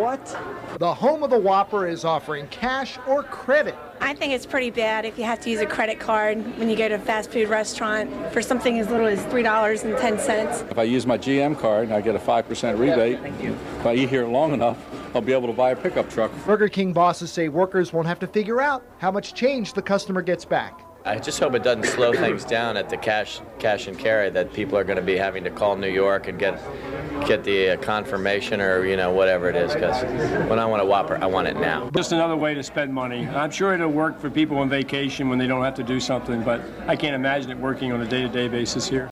what? The home of the Whopper is offering cash or credit. I think it's pretty bad if you have to use a credit card when you go to a fast food restaurant for something as little as $3.10. If I use my GM card, I get a 5% rebate. Thank you. If I eat here long enough, I'll be able to buy a pickup truck. Burger King bosses say workers won't have to figure out how much change the customer gets back. I just hope it doesn't slow things down at the cash and carry, that people are going to be having to call New York and get the confirmation or, whatever it is, because when I want a Whopper, I want it now. Just another way to spend money. I'm sure it'll work for people on vacation when they don't have to do something, but I can't imagine it working on a day-to-day basis here.